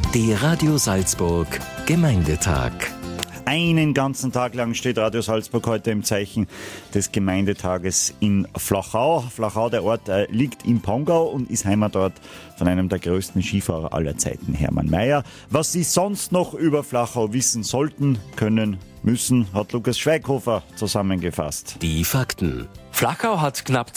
Der Radio Salzburg Gemeindetag. Einen ganzen Tag lang steht Radio Salzburg heute im Zeichen des Gemeindetages in Flachau. Flachau, der Ort, liegt im Pongau und ist Heimatort von einem der größten Skifahrer aller Zeiten, Hermann Maier. Was Sie sonst noch über Flachau wissen sollten, können, müssen, hat Lukas Schweighofer zusammengefasst. Die Fakten. Flachau hat knapp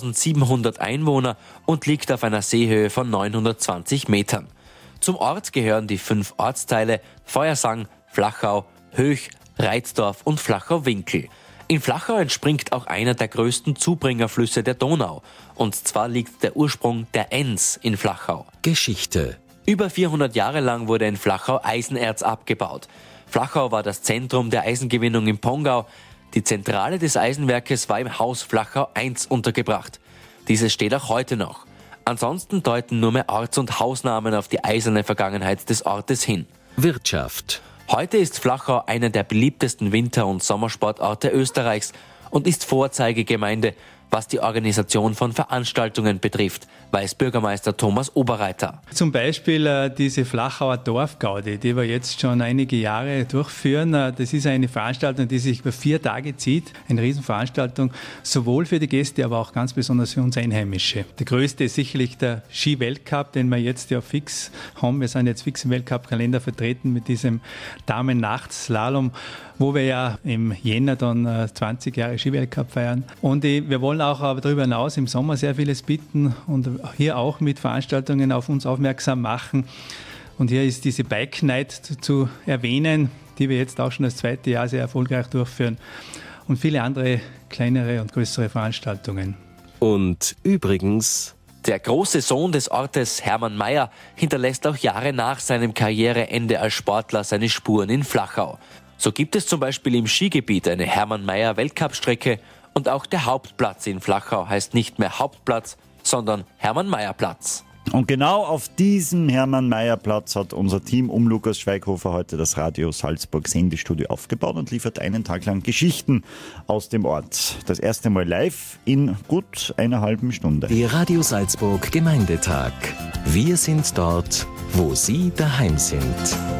2700 Einwohner und liegt auf einer Seehöhe von 920 Metern. Zum Ort gehören die 5 Ortsteile Feuersang, Flachau, Höch, Reizdorf und Flachau-Winkel. In Flachau entspringt auch einer der größten Zubringerflüsse der Donau. Und zwar liegt der Ursprung der Enns in Flachau. Geschichte. Über 400 Jahre lang wurde in Flachau Eisenerz abgebaut. Flachau war das Zentrum der Eisengewinnung im Pongau. Die Zentrale des Eisenwerkes war im Haus Flachau I untergebracht. Dieses steht auch heute noch. Ansonsten deuten nur mehr Orts- und Hausnamen auf die eiserne Vergangenheit des Ortes hin. Wirtschaft. Heute ist Flachau einer der beliebtesten Winter- und Sommersportorte Österreichs und ist Vorzeigegemeinde, was die Organisation von Veranstaltungen betrifft, weiß Bürgermeister Thomas Oberreiter. Zum Beispiel diese Flachauer Dorfgaudi, die wir jetzt schon einige Jahre durchführen. Das ist eine Veranstaltung, die sich über 4 Tage zieht. Eine Riesenveranstaltung, sowohl für die Gäste, aber auch ganz besonders für uns Einheimische. Der größte ist sicherlich der Ski-Weltcup, den wir jetzt ja fix haben. Wir sind jetzt fix im Weltcup-Kalender vertreten mit diesem Damen-Nachts-Slalom, wo wir ja im Jänner dann 20 Jahre Ski-Weltcup feiern. Und wir wollen auch aber darüber hinaus im Sommer sehr vieles bieten und hier auch mit Veranstaltungen auf uns aufmerksam machen. Und hier ist diese Bike Night zu erwähnen, die wir jetzt auch schon das 2. Jahr sehr erfolgreich durchführen. Und viele andere kleinere und größere Veranstaltungen. Und übrigens, der große Sohn des Ortes, Hermann Maier, hinterlässt auch Jahre nach seinem Karriereende als Sportler seine Spuren in Flachau. So gibt es zum Beispiel im Skigebiet eine Hermann-Maier-Weltcup-Strecke und auch der Hauptplatz in Flachau heißt nicht mehr Hauptplatz, sondern Hermann-Maier-Platz. Und genau auf diesem Hermann-Maier-Platz hat unser Team um Lukas Schweighofer heute das Radio Salzburg Sendestudio aufgebaut und liefert einen Tag lang Geschichten aus dem Ort. Das erste Mal live in gut einer halben Stunde. der Radio Salzburg Gemeindetag. Wir sind dort, wo Sie daheim sind.